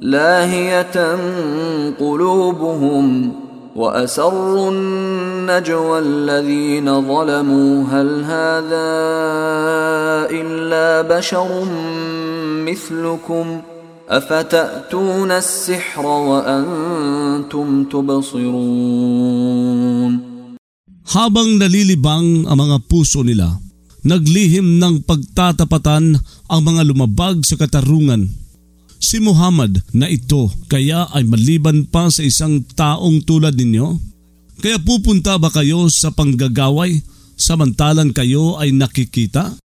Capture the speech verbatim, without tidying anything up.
لاهية قلوبهم وأسروا النجوى الذين ظلموا هل هذا إلا بشر مثلكم أفتأتون السحر وأنتم تبصرون. Habang nalilibang ang mga puso nila, naglihim ng pagtatapatan ang mga lumabag sa katarungan. Si Muhammad na ito kaya ay maliban pa sa isang taong tulad ninyo? Kaya pupunta ba kayo sa panggagaway samantalang kayo ay nakikita?